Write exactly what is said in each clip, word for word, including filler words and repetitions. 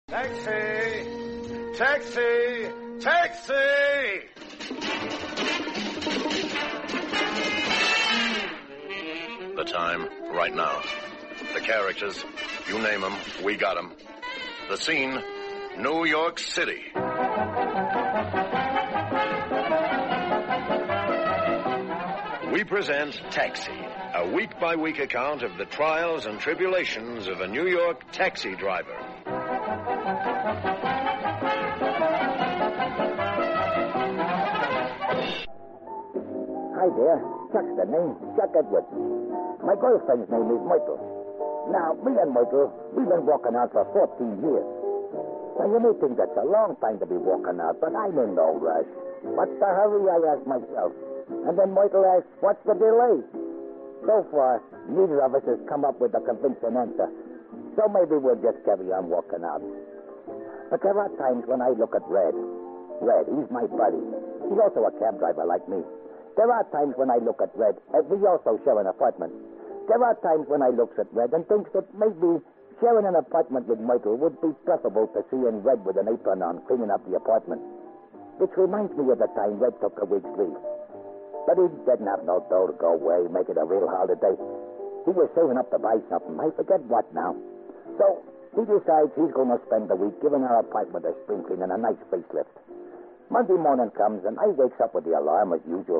Taxi! Taxi! Taxi! The time, right now. The characters, you name them, we got them. The scene, New York City. We present Taxi, a week-by-week account of the trials and tribulations of a New York taxi driver. Hi there. Chuck's the name. Chuck Edwards. My girlfriend's name is Myrtle. Now, me and Myrtle, we've been walking out for fourteen years. Now, you may think that's a long time to be walking out, but I'm in no rush. What's the hurry, I ask myself. And then Myrtle asks, what's the delay? So far, neither of us has come up with a convincing answer. So maybe we'll just carry on walking out. But there are times when I look at Red. Red, he's my buddy. He's also a cab driver like me. There are times when I look at Red, and we also share an apartment. There are times when I look at Red and think that maybe sharing an apartment with Myrtle would be preferable to seeing Red with an apron on cleaning up the apartment. Which reminds me of the time Red took a week's leave. But he didn't have no dough to go away, make it a real holiday. He was saving up to buy something. I forget what now. So he decides he's going to spend the week giving our apartment a spring clean and a nice facelift. Monday morning comes, and I wakes up with the alarm as usual.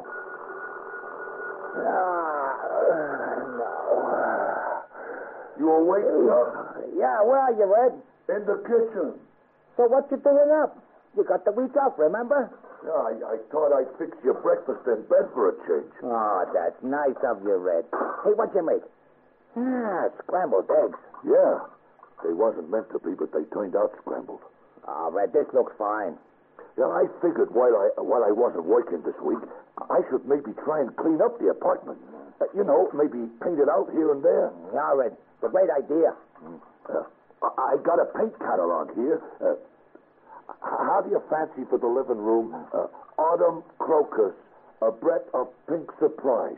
Ah, no. You awake, Chuck? Yeah, where are you, Red? In the kitchen. So what you doing up? You got the week off, remember? Yeah, I, I thought I'd fix your breakfast in bed for a change. Oh, that's nice of you, Red. Hey, what'd you make? Ah, scrambled eggs. Yeah, they wasn't meant to be, but they turned out scrambled. Oh, Red, this looks fine. Yeah, I figured while I while I wasn't working this week, I should maybe try and clean up the apartment. Uh, you know, maybe paint it out here and there. Yeah, Red, it's a great idea. Uh, I I got a paint catalog here. Uh, how do you fancy for the living room? Uh, autumn crocus, a breath of pink surprise.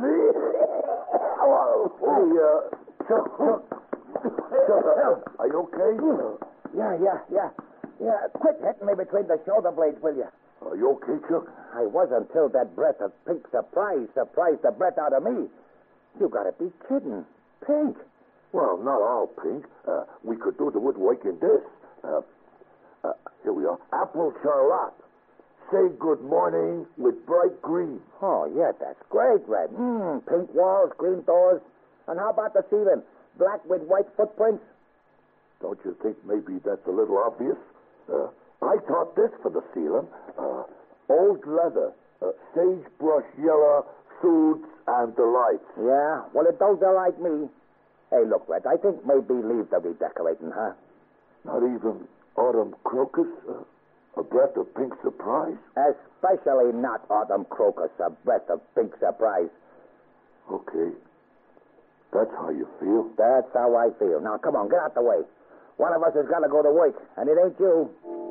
Oh, hey, uh, Chuck, Chuck, Chuck, uh, are you okay? Yeah, yeah, yeah. Yeah, quit hitting me between the shoulder blades, will you? Are you okay, Chuck? I was until that breath of pink surprise surprised the breath out of me. You gotta be kidding. Pink? Well, not all pink. Uh, we could do the woodwork in this. Uh, uh, here we are. Apple charlotte. Say good morning with bright green. Oh, yeah, that's great, Red. Hmm, pink walls, green doors. And how about the ceiling? Black with white footprints? Don't you think maybe that's a little obvious? Uh, I thought this for the ceiling. Uh, old leather, uh, sagebrush yellow, suits and delights. Yeah, well, if those are like me. Hey, look, Red, I think maybe leave the redecorating, huh? Not even autumn crocus, uh, a breath of pink surprise? Especially not autumn crocus, a breath of pink surprise. Okay. That's how you feel? That's how I feel. Now, come on, get out the way. One of us has got to go to work, and it ain't you.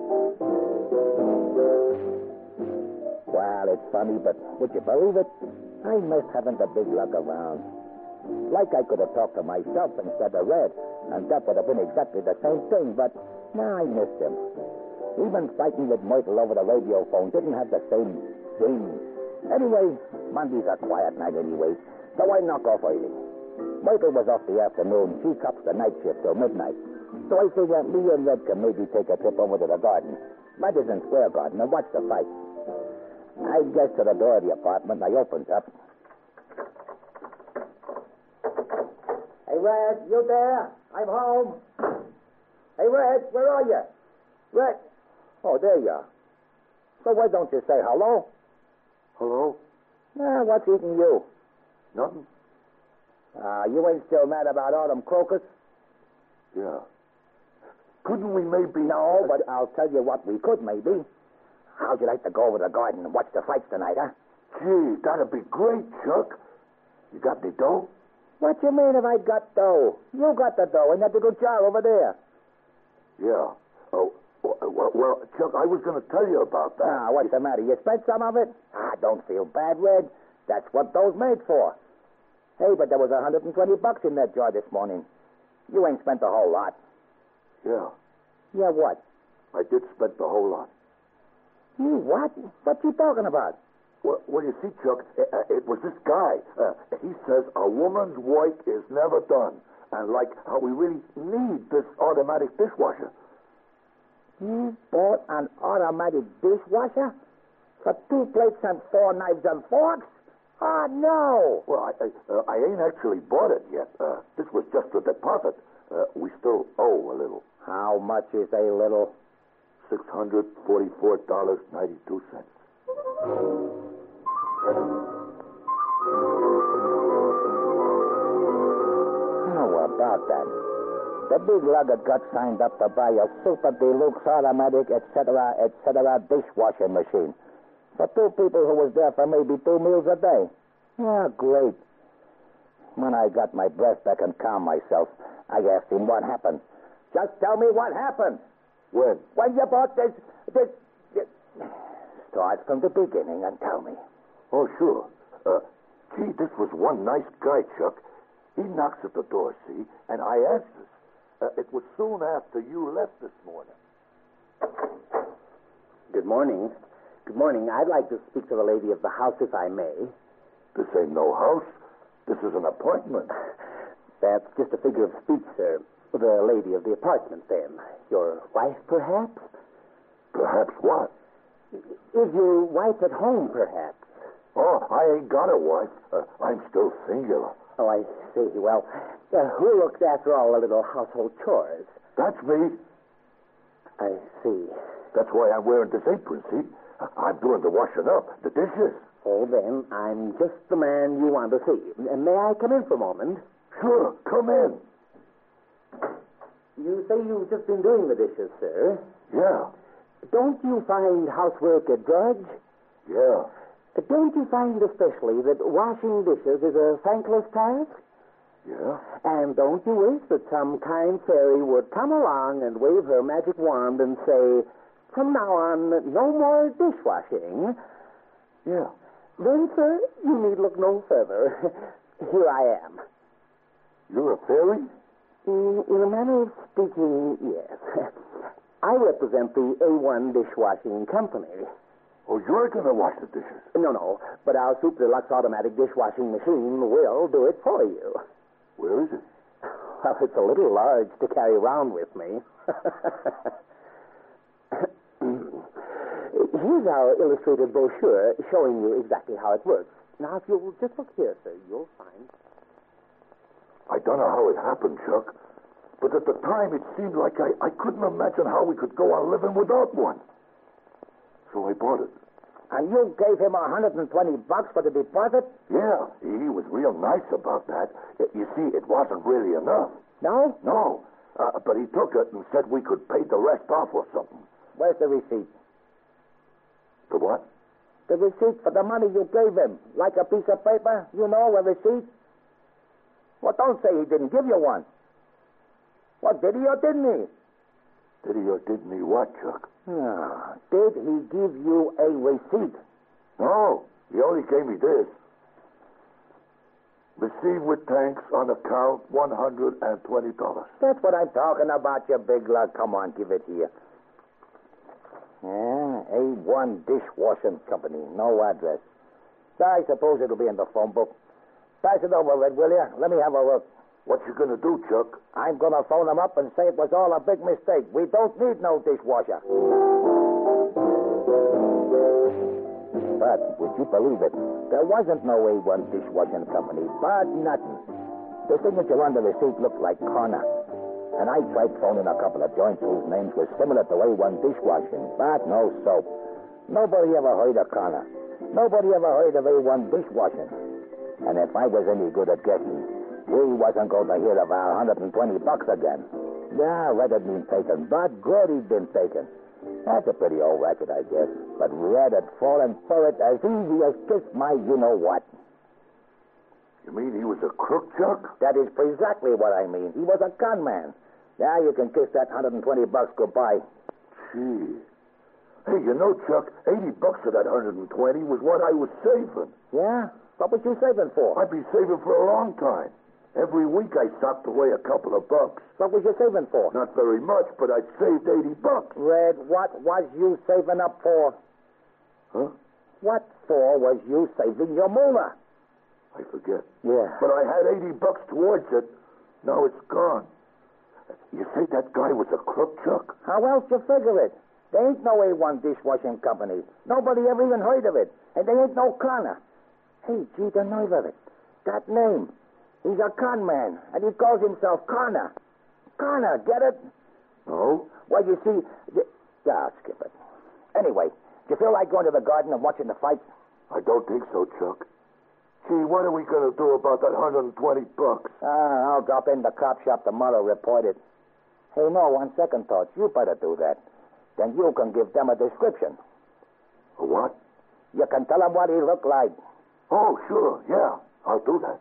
Well, it's funny, but would you believe it? I missed having the big lug around. Like I could have talked to myself instead of Red, and that would have been exactly the same thing, but now I missed him. Even fighting with Myrtle over the radio phone didn't have the same zing. Anyway, Monday's a quiet night anyway, so I knock off early. Myrtle was off the afternoon. She cops the night shift till midnight. So I figure me and Red can maybe take a trip over to the garden. Madison Square Garden, and watch the fight. I get to the door of the apartment, and I opens up. Hey, Red, you there? I'm home. Hey, Red, where are you? Red. Oh, there you are. So why don't you say hello? Hello? Ah, what's eating you? Nothing. Ah, uh, you ain't still mad about autumn crocus? Yeah. Couldn't we maybe... No, but I'll tell you what we could maybe. How'd you like to go over the garden and watch the fights tonight, huh? Gee, that'd be great, Chuck. You got any dough? What you mean if I got dough? You got the dough in that little jar over there. Yeah. Oh, well, well Chuck, I was going to tell you about that. Ah, what's the matter? You spent some of it? Ah, don't feel bad, Red. That's what dough's made for. Hey, but there was a hundred and twenty bucks in that jar this morning. You ain't spent a whole lot. Yeah. Yeah, what? I did spend the whole lot. You what? What you talking about? Well, well you see, Chuck, it, uh, it was this guy. Uh, he says a woman's work is never done. And like how we really need this automatic dishwasher. You bought an automatic dishwasher? For two plates and four knives and forks? Oh, no. Well, I, I, uh, I ain't actually bought it yet. Uh, this was just a deposit. Uh, we still owe a little. How much is a little? six hundred forty-four dollars and ninety-two cents. How about that? The big lugger got signed up to buy a super deluxe automatic, et cetera, et cetera dishwashing machine. For two people who was there for maybe two meals a day. Yeah, great. When I got my breath back and calmed myself, I asked him what happened. Just tell me what happened. When? When you bought this, this, this... Start from the beginning and tell me. Oh, sure. Uh, gee, this was one nice guy, Chuck. He knocks at the door, see, and I answers. Uh, it was soon after you left this morning. Good morning. Good morning. I'd like to speak to the lady of the house, if I may. This ain't no house. This is an apartment. That's just a figure of speech, sir. The lady of the apartment, then. Your wife, perhaps? Perhaps what? Is your wife at home, perhaps? Oh, I ain't got a wife. Uh, I'm still singular. Oh, I see. Well, uh, who looks after all the little household chores? That's me. I see. That's why I'm wearing this apron, see? I'm doing the washing up, the dishes. Oh, then, I'm just the man you want to see. Uh, May I come in for a moment? Sure, come in. You say you've just been doing the dishes, sir. Yeah, Don't you find housework a drudge? yeah. Uh, Don't you find especially that washing dishes is a thankless task? Yeah? And don't you wish that some kind fairy would come along and wave her magic wand and say, from now on, no more dishwashing? Yeah. Then, sir, you need look no further. Here I am. You're a fairy? In, in a manner of speaking, yes. I represent the A one Dishwashing Company. Oh, you're going to wash the dishes? No, no, but our Super Deluxe automatic dishwashing machine will do it for you. Where is it? Well, it's a little large to carry around with me. Here's our illustrated brochure showing you exactly how it works. Now, if you'll just look here, sir, you'll find... I don't know how it happened, Chuck. But at the time, it seemed like I, I couldn't imagine how we could go on living without one. So I bought it. And you gave him one hundred twenty bucks for the deposit? Yeah, he was real nice about that. Y- You see, it wasn't really enough. No? No. Uh, but he took it and said we could pay the rest off or something. Where's the receipt? The what? The receipt for the money you gave him. Like a piece of paper? You know, a receipt? Well, don't say he didn't give you one. What, did he or didn't he? Did he or didn't he what, Chuck? Ah, did he give you a receipt? No, he only gave me this. Receive with thanks on account one hundred twenty dollars. That's what I'm talking about, you big lug. Come on, give it here. Yeah, A one Dishwashing Company. No address. I suppose it'll be in the phone book. Pass it over, Red, will you? Let me have a look. What you gonna do, Chuck? I'm going to phone him up and say it was all a big mistake. We don't need no dishwasher. But, would you believe it? There wasn't no A one Dishwashing Company, but nothing. The signature on the receipt looked like Connor. And I tried phoning a couple of joints whose names were similar to A one Dishwashing, but no soap. Nobody ever heard of Connor. Nobody ever heard of A one Dishwashing. And if I was any good at guessing, we wasn't going to hear of our one hundred twenty bucks again. Yeah, Red had been taken, but good he'd been taken. That's a pretty old racket, I guess. But Red had fallen for it as easy as kiss my you-know-what. You mean he was a crook, Chuck? That is exactly what I mean. He was a con man. Yeah, you can kiss that one hundred twenty bucks goodbye. Gee. Hey, you know, Chuck, eighty bucks of that one hundred twenty was what I was saving. Yeah? What was you saving for? I'd be saving for a long time. Every week I socked away a couple of bucks. What was you saving for? Not very much, but I'd saved eighty bucks. Red, what was you saving up for? Huh? What for was you saving your moolah? I forget. Yeah. But I had eighty bucks towards it. Now it's gone. You say that guy was a crook, Chuck? How else you figure it? There ain't no A one dishwashing company. Nobody ever even heard of it. And there ain't no Connor. Hey, gee, the nerve of it. That name. He's a con man, and he calls himself Connor. Connor, get it? No. Well, you see... Y- yeah, I'll skip it. Anyway, do you feel like going to the garden and watching the fight? I don't think so, Chuck. Gee, what are we going to do about that one hundred twenty bucks? Ah, I'll drop in the cop shop tomorrow, report it. Hey, no, on second thoughts, you better do that. Then you can give them a description. A what? You can tell them what he looked like. Oh, sure, yeah. I'll do that.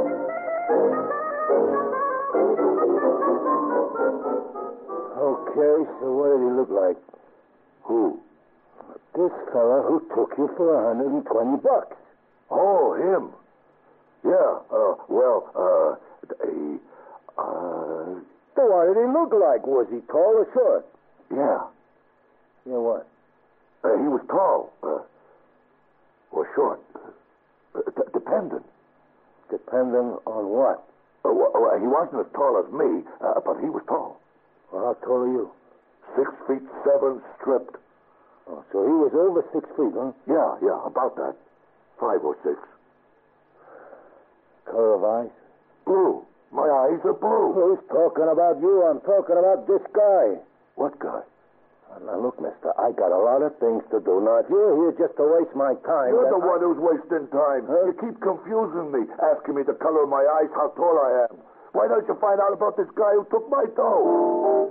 Okay, so what did he look like? Who? This fella who took you for one hundred twenty bucks. Oh, him. Yeah, uh, well, uh, he, uh... So what did he look like? Was he tall or short? Yeah. Yeah, what? Uh, he was tall, uh, or short. Uh, d- dependent. Depending on what? Uh, well, well, he wasn't as tall as me, uh, but he was tall. Well, how tall are you? Six feet seven, stripped. Oh, so he was over six feet, huh? Yeah, yeah, about that. Five or six. Color of eyes? Blue. My eyes are blue. Who's talking about you? I'm talking about this guy. What guy? Now, look, mister, I got a lot of things to do. Now, if you're here just to waste my time... You're the I... one who's wasting time. Huh? You keep confusing me, asking me the color of my eyes, how tall I am. Why don't you find out about this guy who took my dough?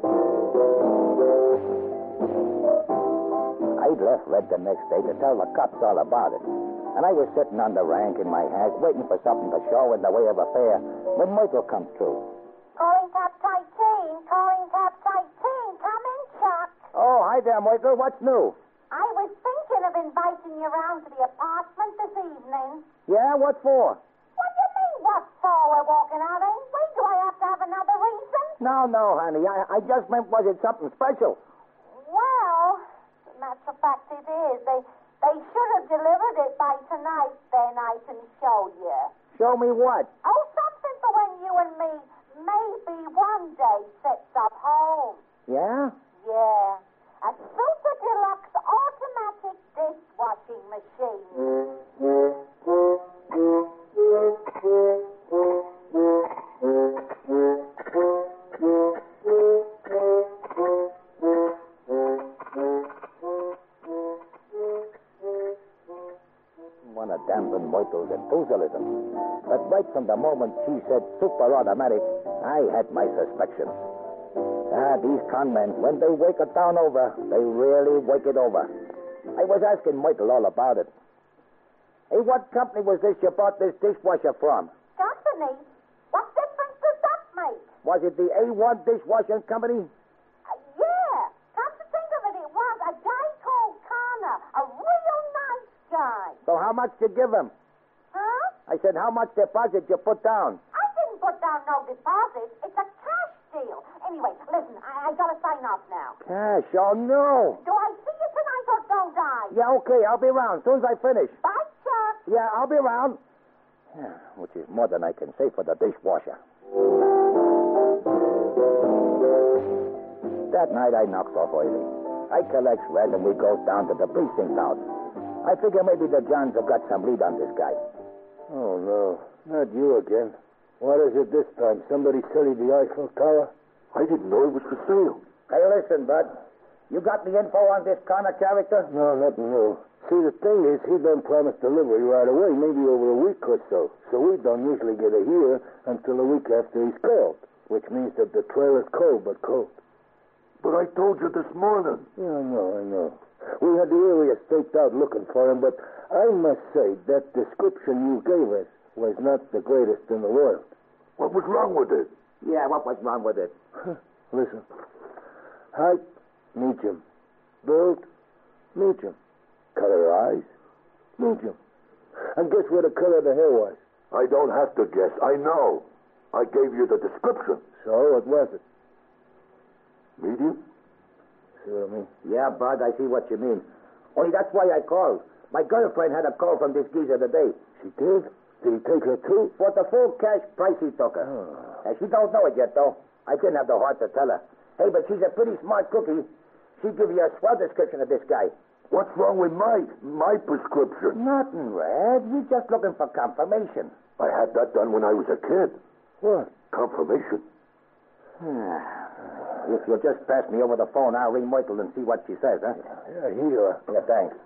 I'd left Red the next day to tell the cops all about it. And I was sitting on the rank in my hack, waiting for something to show in the way of a fare, when Myrtle comes through. Calling Cap Titan, calling Cap Titan. Come in, Chuck. Oh, hi there, Myrtle. What's new? I was thinking of inviting you around to the apartment this evening. Yeah, what for? What do you mean, what for? We're walking out, ain't we? Do I have to have another reason? No, no, honey. I, I just meant, was it something special? Well, as a matter of fact, it is. They they should have delivered it by tonight, then I can show you. Show me what? Oh, something for when you and me maybe one day sets up home. Yeah? Yeah. A super deluxe automatic dishwashing machine. One of dampen Myrtle's enthusiasm. But right from the moment she said super automatic, I had my suspicions. Ah, these con men, when they wake a town over, they really wake it over. I was asking Myrtle all about it. Hey, what company was this you bought this dishwasher from? Company? What difference does that make? Was it the A one dishwashing company? Uh, yeah. Come to think of it, it was a guy called Connor. A real nice guy. So how much did you give him? Huh? I said, how much deposit you put down? I didn't put down no deposit. It's a cash deal. Anyway, listen, I, I gotta sign off now. Cash? Oh, no. Do I see you tonight or don't I? Yeah, okay, I'll be around as soon as I finish. Bye, Chuck. Yeah, I'll be around. Yeah, which is more than I can say for the dishwasher. That night I knocks off early. I collects Red and we goes down to the precinct house. I figure maybe the Johns have got some lead on this guy. Oh, no. Not you again. What is it this time? Somebody selling the Eiffel Tower? I didn't know it was for sale. Hey, listen, Bud. You got the info on this Connor character? No, nothing new. See, the thing is, he done promised delivery right away, maybe over a week or so. So we don't usually get it here until a week after he's called, which means that the trailer's cold, but cold. But I told you this morning. Yeah, I know, I know. We had the area staked out looking for him, but I must say that description you gave us was not the greatest in the world. What was wrong with it? Yeah, what was wrong with it? Listen. Height, medium. Build, medium. Color eyes, medium. And guess what the color of the hair was? I don't have to guess. I know. I gave you the description. So, what was it? Medium? See what I mean? Yeah, Bud, I see what you mean. Only that's why I called. My girlfriend had a call from this geezer today. She did? Did he take her too? For the full cash price he took her. Oh. Uh, she don't know it yet, though. I didn't have the heart to tell her. Hey, but she's a pretty smart cookie. She'd give you a swell description of this guy. What's wrong with my my prescription? Nothing, Red. You're just looking for confirmation. I had that done when I was a kid. What? Confirmation. If you'll just pass me over the phone, I'll ring Myrtle and see what she says, huh? Yeah, here you are. Yeah, thanks.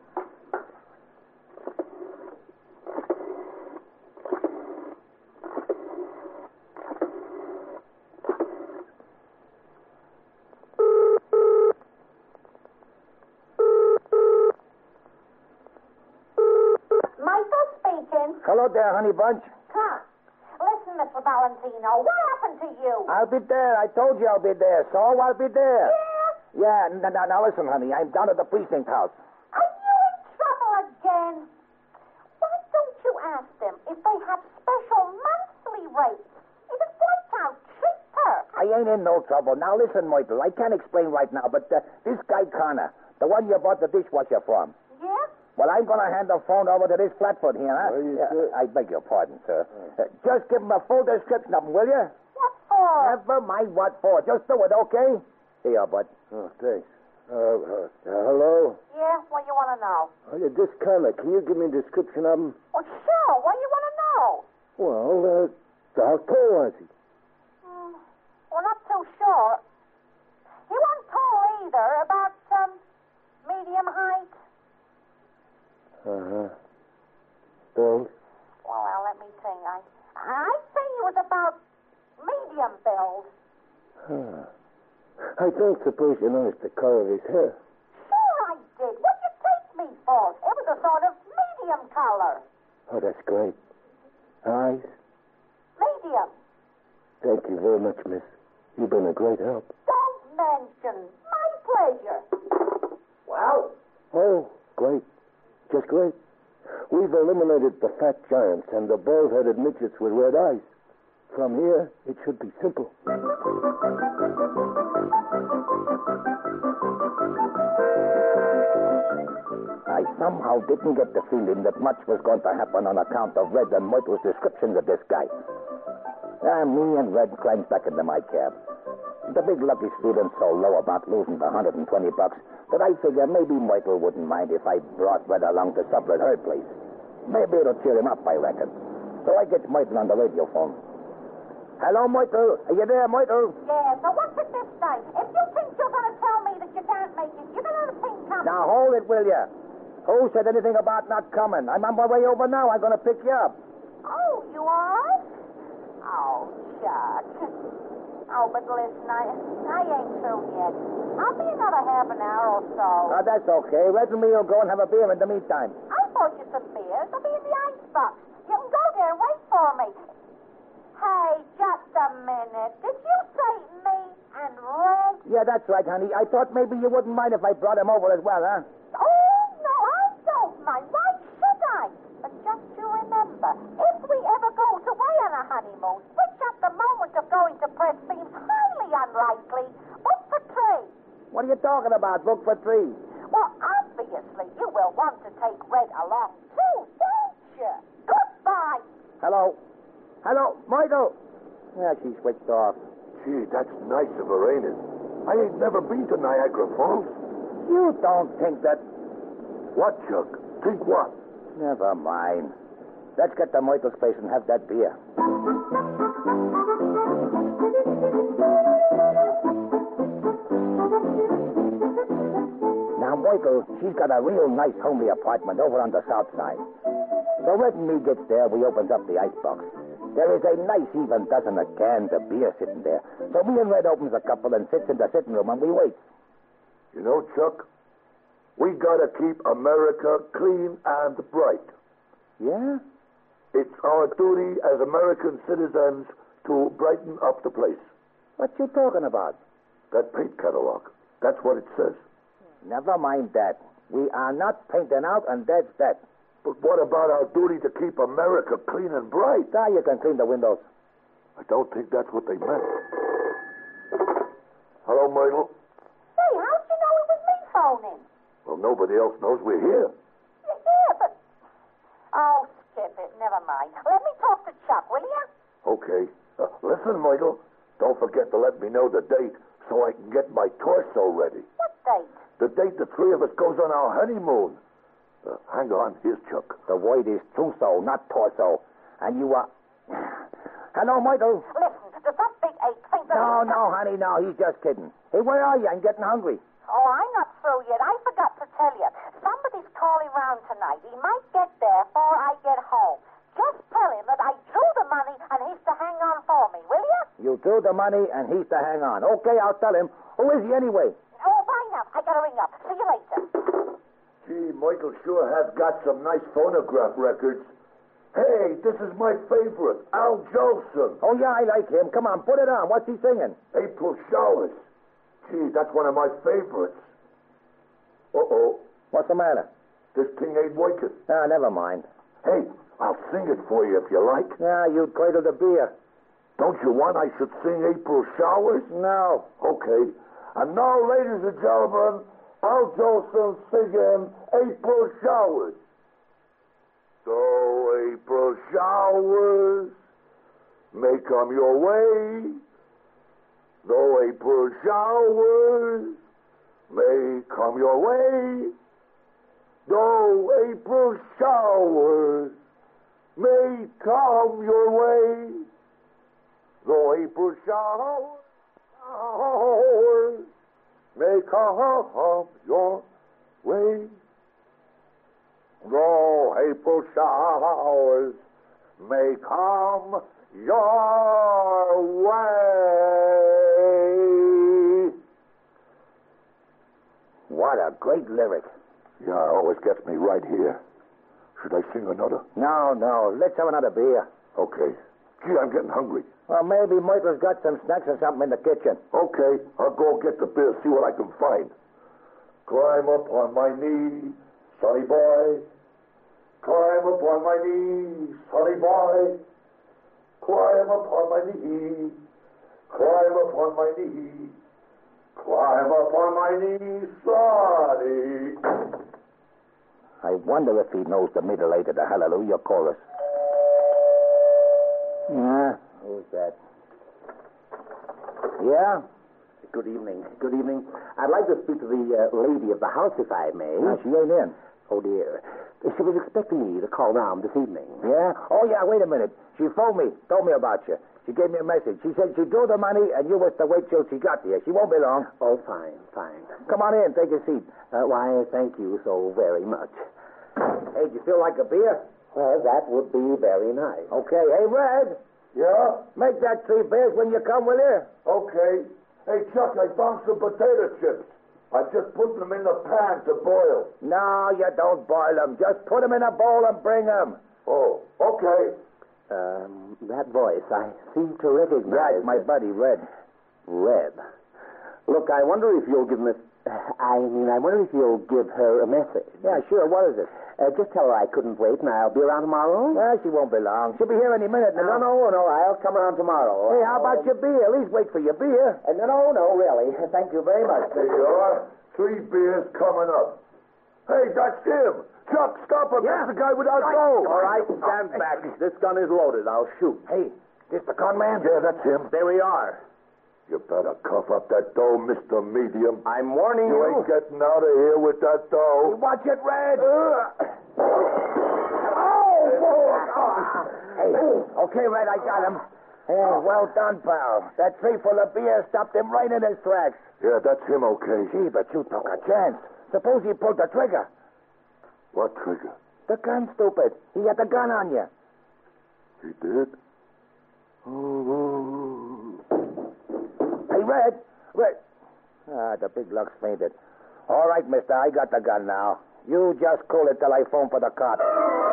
Michael speaking. Hello there, honey bunch. Huh. Listen, Mister Valentino, what happened to you? I'll be there. I told you I'll be there, so I'll be there. Yeah? Yeah, n- n- now listen, honey. I'm down at the precinct house. Are you in trouble again? Why don't you ask them if they have special monthly rates? It'd work out cheaper. I ain't in no trouble. Now listen, Myrtle. I can't explain right now, but uh, this guy Connor, the one you bought the dishwasher from. Yeah? Well, I'm going to hand the phone over to this flatfoot here, huh? Well, you Yeah, sure? I beg your pardon, sir. Uh, just give him a full description of him, will you? What for? Never mind what for. Just do it, okay? Here, bud. Oh, thanks. Uh, uh, uh, hello? Yeah, what you want to know? Oh, yeah, this Connor. Can you give me a description of him? Well, sure. What do you want to know? Well, uh, how tall was he? Hmm, well, not too sure. He wasn't tall either. About, um, medium height. Uh-huh. Build? Well, well, let me think. I, I'd say he was about medium build. Huh. I don't suppose you noticed the color of his hair. Sure I did. What'd you take me for? It was a sort of medium color. Oh, that's great. Eyes? Medium. Thank you very much, miss. You've been a great help. Don't mention. My pleasure. Well? Oh, great. Just great. We've eliminated the fat giants and the bald-headed midgets with red eyes. From here, it should be simple. I somehow didn't get the feeling that much was going to happen on account of Red and Myrtle's descriptions of this guy. Uh, me and Red climbed back into my cab. The big Lucky's feeling so low about losing the one hundred twenty bucks that I figure maybe Myrtle wouldn't mind if I brought Red along to supper at her place. Maybe it'll cheer him up, I reckon. So I get Myrtle on the radio phone. Hello, Myrtle. Are you there, Myrtle? Yeah, so what's it this time? If you think you're going to tell me that you can't make it, you're going to think coming. Now, hold it, will you? Who said anything about not coming? I'm on my way over now. I'm going to pick you up. Oh, you are? Oh, shucks. Oh, but listen, I, I ain't through yet. I'll be another half an hour or so. Oh, that's okay. Red and me will go and have a beer in the meantime. I bought you some beers. They'll be in the icebox. You can go there and wait for me. Hey, just a minute. Did you say me and Red? Yeah, that's right, honey. I thought maybe you wouldn't mind if I brought him over as well, huh? Oh, no, I don't mind. Why should I? But just you remember, if we ever go away on a honeymoon, which at the moment of going to press seems highly unlikely, book for three. What are you talking about? Book for three. Well, obviously, you will want to take Red along, too, won't you? Goodbye. Hello? Hello, Michael? Yeah, she switched off. Gee, that's nice of her, ain't it? I ain't never been to Niagara Falls. You don't think that... What, Chuck? Think what? Never mind. Let's get to Michael's place and have that beer. Now, Michael, she's got a real nice homely apartment over on the south side. So Red and me gets there, we opens up the icebox. There is a nice even dozen of cans of beer sitting there. So me and Red opens a couple and sits in the sitting room and we wait. You know, Chuck, we gotta keep America clean and bright. Yeah? It's our duty as American citizens to brighten up the place. What you talking about? That paint catalog. That's what it says. Never mind that. We are not painting out, and that's that. But what about our duty to keep America clean and bright? Now you can clean the windows. I don't think that's what they meant. Hello, Myrtle. Say, how'd you know it was me phoning? Well, nobody else knows we're here. Yeah, yeah, but... Oh, skip it. Never mind. Let me talk to Chuck, will you? Okay. Uh, listen, Myrtle. Don't forget to let me know the date so I can get my torso ready. What date? The date the three of us goes on our honeymoon. Uh, hang on. Here's Chuck. The word is trousseau, not torso. And you are... Hello, Michael. Listen, does that big ape think that... No, no, honey, no. He's just kidding. Hey, where are you? I'm getting hungry. Oh, I'm not through yet. I forgot to tell you. Somebody's calling round tonight. He might get there before I get home. Just tell him that I drew the money and he's to hang on for me, will you? You drew the money and he's to hang on. Okay, I'll tell him. Who is he anyway? Oh, bye now. I gotta ring up. See you later. Gee, Michael sure has got some nice phonograph records. Hey, this is my favorite, Al Jolson. Oh, yeah, I like him. Come on, put it on. What's he singing? April Showers. Gee, that's one of my favorites. Uh-oh. What's the matter? This thing ain't working. Ah, never mind. Hey, I'll sing it for you if you like. Yeah, you'd cradle the beer. Don't you want I should sing April Showers? No. Okay. And now, ladies and gentlemen, Al Jolson singing April Showers. So April showers may come your way, though April showers may come your way, though April showers may come your way, though April showers, showers may come your way. Though April showers may come your way. What a great lyric. Yeah, it always gets me right here. Should I sing another? No, no. Let's have another beer. Okay. Gee, I'm getting hungry. Well, maybe Michael's got some snacks or something in the kitchen. Okay, I'll go get the beer, see what I can find. Climb up on my knee, sonny boy. Climb up on my knee, sonny boy. Climb up on my knee. Climb up on my knee. Climb up on my knee, sonny. I wonder if he knows the middle eight of the Hallelujah chorus. Yeah, who's that? Yeah? Good evening. Good evening. I'd like to speak to the uh, lady of the house, if I may. No, she ain't in. Oh, dear. She was expecting me to call round this evening. Yeah? Oh, yeah, wait a minute. She phoned me, told me about you. She gave me a message. She said she drew the money and you was to wait till she got here. She won't be long. Oh, fine, fine. Come on in, take a seat. Uh, why, thank you so very much. Hey, do you feel like a beer? Well, that would be very nice. Okay. Hey, Red. Yeah? Make that three beers when you come, will you? Okay. Hey, Chuck, I found some potato chips. I just put them in the pan to boil. No, you don't boil them. Just put them in a bowl and bring them. Oh, okay. Um, that voice, I seem to recognize. Right, my buddy, Red. Red. Look, I wonder if you'll give me... I mean, I wonder if you'll give her a message. Yeah, sure. What is it? Uh, just tell her I couldn't wait and I'll be around tomorrow. Well, she won't be long. She'll be here any minute now. No, no, no. I'll come around tomorrow. Hey, how about your beer? At least wait for your beer. Uh, no, no, no, really. Thank you very much. There you are. Three beers coming up. Hey, that's him. Chuck, stop him. Yeah. That's the guy without gold. All right, stand back. This gun is loaded. I'll shoot. Hey, this the con man? Yeah, that's him. There we are. You better cough up that dough, Mister Medium. I'm warning You you. ain't getting out of here with that dough. Watch it, Red. Oh! Hey, okay, Red, I got him. Hey, well done, pal. That tree full of beer stopped him right in his tracks. Yeah, that's him, okay. Gee, but you took a chance. Suppose he pulled the trigger. What trigger? The gun, stupid. He had the gun on you. He did? Oh. Hey, Red. Red. Ah, the big luck's fainted. All right, mister, I got the gun now. You just cool it till I phone for the cops.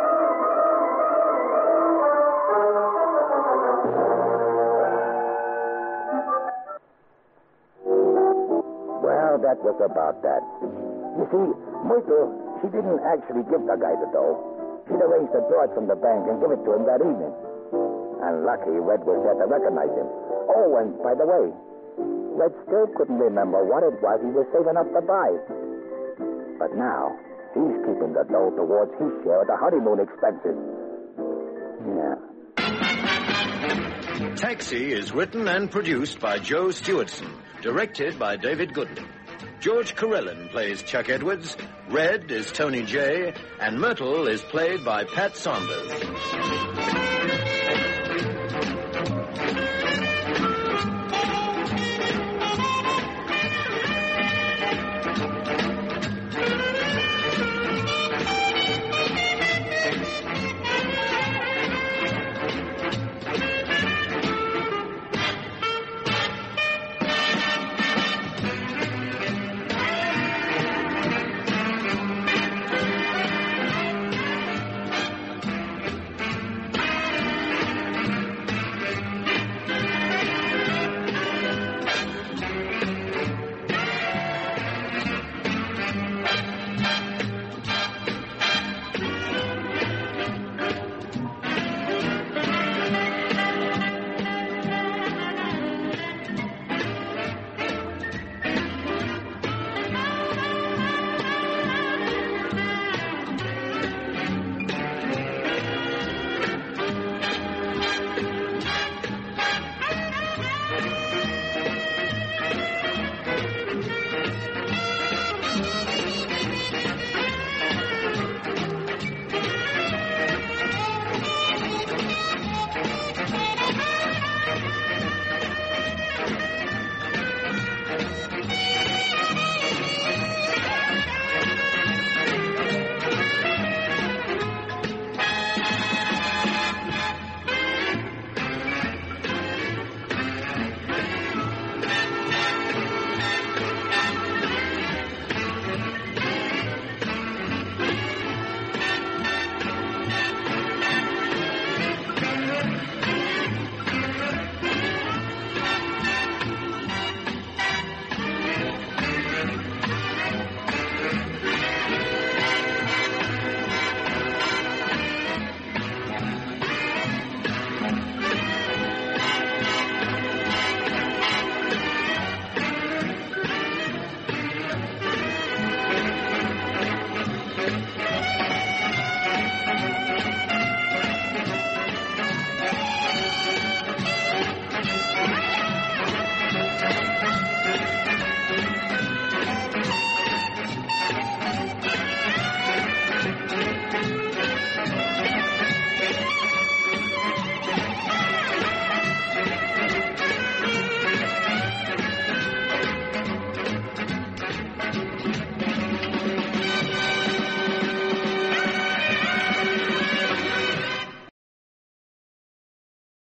Well, that was about that. You see, Myrtle, she didn't actually give the guy the dough. She'd arranged to draw it from the bank and give it to him that evening. And lucky Red was there to recognize him. Oh, and by the way, Red still couldn't remember what it was he was saving up to buy. But now, he's keeping the dough towards his share of the honeymoon expenses. Yeah. Taxi is written and produced by Joe Stewardson, directed by David Goodman. George Carellin plays Chuck Edwards, Red is Tony Jay, and Myrtle is played by Pat Saunders.